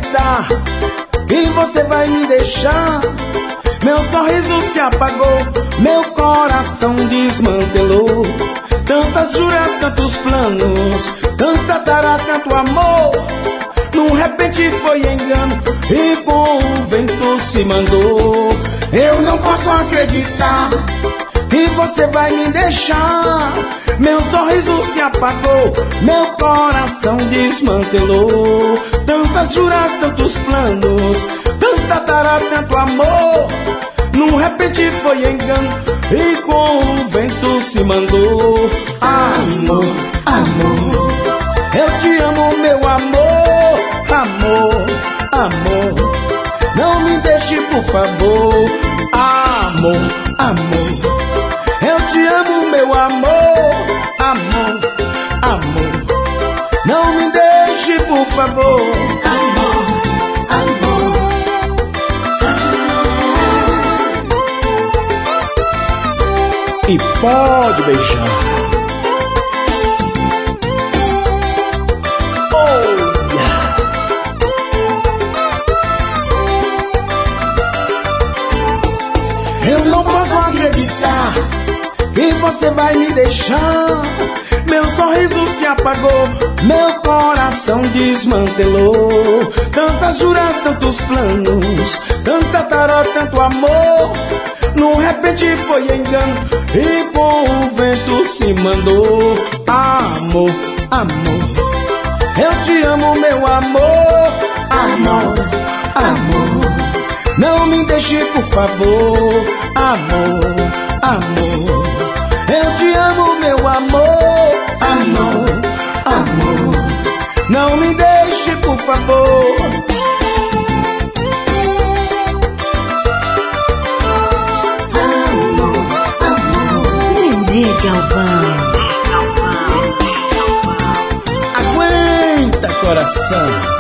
acreditar que você vai me deixar. Meu sorriso se apagou, meu coração desmantelou. Tantas juras, tantos planos, tanta tara, tanto amor. Num repente foi engano e com o vento se mandou. Eu não posso acreditar que você vai me deixar. Meu sorriso se apagou, meu coração desmantelou. Tantas juras, tantos planos, tanta tara, tanto amor. Num repente foi engano e com o vento se mandou. Amor, amor, eu te amo, meu amor. Amor, amor, não me deixe, por favor. Amor, amor, eu te amo, meu amor. Amor, amor, não me deixe, por favor. Amor, amor, e pode beijar. Eu não posso acreditar que você vai me deixar. Meu sorriso se apagou, meu coração desmantelou. Tantas juras, tantos planos, tanta tarô, tanto amor. Num repente foi engano e com o vento se mandou. Amor, amor, eu te amo, meu amor. Amor, amor, não me deixe, por favor. Amor, amor, eu te amo, meu amor. Amor, amor, não me deixe, por favor. amor, amor. Nenê Galvão. Aguenta, coração.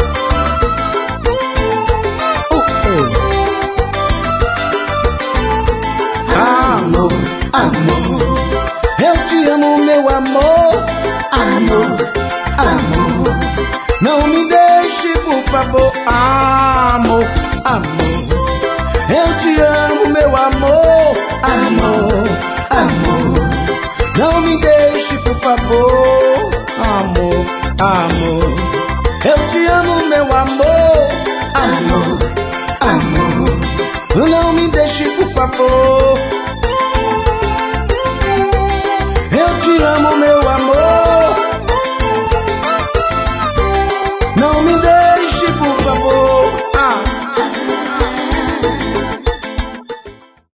Amor, amor, eu te amo, meu amor. Amor, amor, não me deixe, por favor. Amor, amor, eu te amo, meu amor. Amor, amor, não me deixe, por favor. Amor, amor, eu te amo, meu amor. Amor, amor, não me deixe, por favor.